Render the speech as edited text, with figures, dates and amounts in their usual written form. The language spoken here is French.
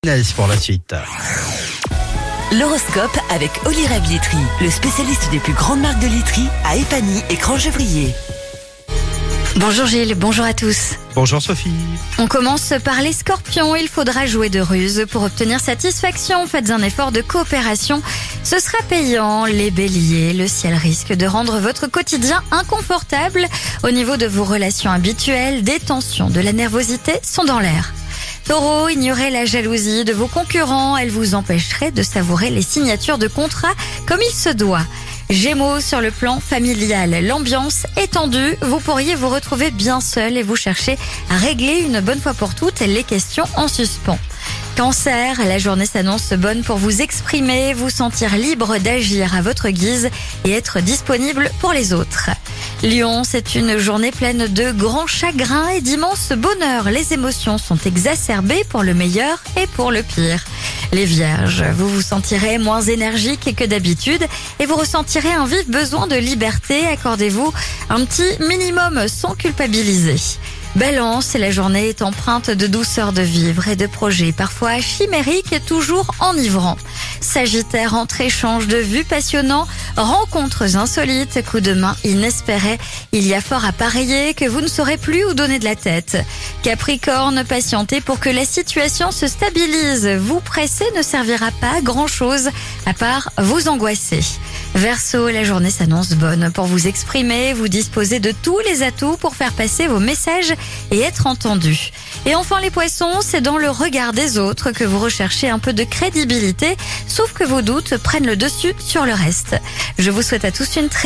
Nice pour la suite. L'horoscope avec Olyreb Laiterie, le spécialiste des plus grandes marques de laiterie à Épagny et Crangevrier. Bonjour Gilles, bonjour à tous. Bonjour Sophie. On commence par les scorpions. Il faudra jouer de ruse pour obtenir satisfaction. Faites un effort de coopération. Ce sera payant. Les béliers, le ciel risque de rendre votre quotidien inconfortable. Au niveau de vos relations habituelles, des tensions, de la nervosité sont dans l'air. Taureau, ignorez la jalousie de vos concurrents. Elle vous empêcherait de savourer les signatures de contrats comme il se doit. Gémeaux, sur le plan familial, l'ambiance est tendue. Vous pourriez vous retrouver bien seul et vous chercher à régler une bonne fois pour toutes les questions en suspens. Cancer, la journée s'annonce bonne pour vous exprimer, vous sentir libre d'agir à votre guise et être disponible pour les autres. Lion, c'est une journée pleine de grands chagrins et d'immenses bonheurs. Les émotions sont exacerbées pour le meilleur et pour le pire. Les Vierges, vous vous sentirez moins énergique que d'habitude et vous ressentirez un vif besoin de liberté. Accordez-vous un petit minimum sans culpabiliser. Balance, la journée est empreinte de douceur de vivre et de projets parfois chimériques et toujours enivrants. Sagittaire, entre échanges de vues passionnants, rencontres insolites, coups de main inespérés, il y a fort à parier que vous ne saurez plus où donner de la tête. Capricorne, patientez pour que la situation se stabilise. Vous presser ne servira pas à grand chose à part vous angoisser. Verseau, la journée s'annonce bonne pour vous exprimer, vous disposez de tous les atouts pour faire passer vos messages et être entendu. Et enfin les poissons, c'est dans le regard des autres que vous recherchez un peu de crédibilité, sauf que vos doutes prennent le dessus sur le reste. Je vous souhaite à tous une très